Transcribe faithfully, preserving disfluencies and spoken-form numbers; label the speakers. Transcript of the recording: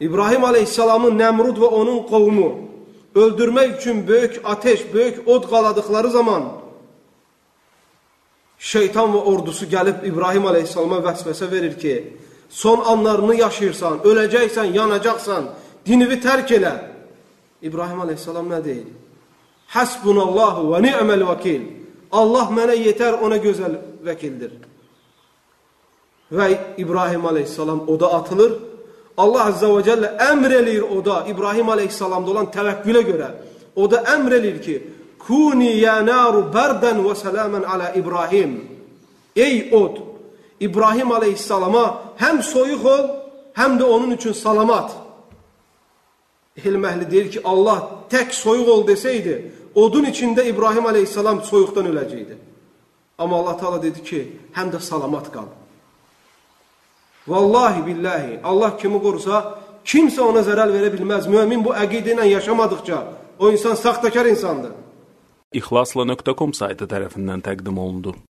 Speaker 1: İbrahim Aleyhisselamın Nemrud və onun qovmu öldürmək üçün böyük ateş, böyük od qaladıqları zaman şeytan və ordusu gəlib İbrahim Aleyhisselama vəsvəsə verir ki, son anlarını yaşayırsan, öləcəksən, yanacaqsan, dinivi tərk elə. İbrahim Aleyhisselam nə deyir? Həsbunallahu və ni'məl vəkil. Allah mənə yetər, ona gözəl vəkildir. Və İbrahim Aleyhisselam oda atılır. Allah Azza və Cəllə əmr eləyir oda, İbrahim Aleyhisselamda olan təvəkkülə görə. Oda əmr eləyir ki, Kuni ya naru bərdən və sələmən alə İbrahim. Ey od, İbrahim Aleyhisselama həm soyuq ol, həm də onun üçün salamat. Elm əhli deyir ki, Allah tək soyuq ol desəydi, odun içində İbrahim Aleyhisselam soyuqdan öləcəkdi. Amma Allah Teala dedi ki, həm də salamat qal. Vallahi billahi, Allah kimi qorusa, kimsə ona zərər verə bilməz. Mümin bu əqidə ilə yaşamadıqca, o insan saxtakar insandır.
Speaker 2: İxlasla nöqtə com saytı tərəfindən təqdim olundu.